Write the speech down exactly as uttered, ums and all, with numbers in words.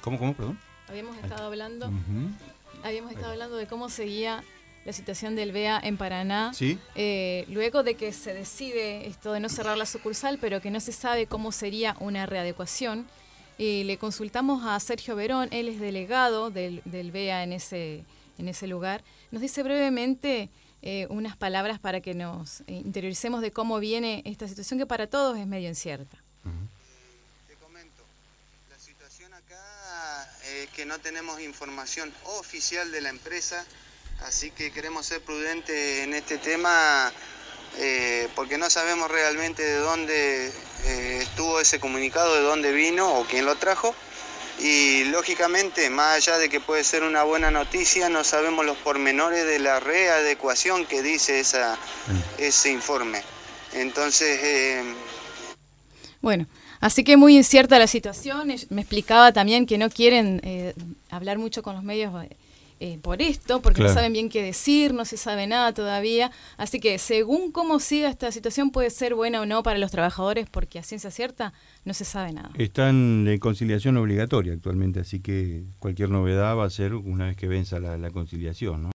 ¿Cómo, cómo, perdón? Habíamos estado hablando, Uh-huh. habíamos estado hablando de cómo seguía la situación del B E A en Paraná, ¿Sí? eh, luego de que se decide esto de no cerrar la sucursal, pero que no se sabe cómo sería una readecuación. Eh, le consultamos a Sergio Verón, él es delegado del, del B E A en ese, en ese lugar. Nos dice brevemente eh, unas palabras para que nos eh, interioricemos de cómo viene esta situación que para todos es medio incierta. Uh-huh. Te comento, la situación acá es que no tenemos información oficial de la empresa, así que queremos ser prudentes en este tema eh, porque no sabemos realmente de dónde eh, estuvo ese comunicado, de dónde vino o quién lo trajo. Y lógicamente, más allá de que puede ser una buena noticia, no sabemos los pormenores de la readecuación que dice esa, ese informe. Entonces... Eh... Bueno, así que muy incierta la situación. Me explicaba también que no quieren eh, hablar mucho con los medios eh, por esto, porque claro, no saben bien qué decir, no se sabe nada todavía. Así que según cómo siga esta situación puede ser buena o no para los trabajadores, porque a ciencia cierta no se sabe nada. Están en conciliación obligatoria actualmente, así que cualquier novedad va a ser una vez que venza la, la conciliación, ¿no?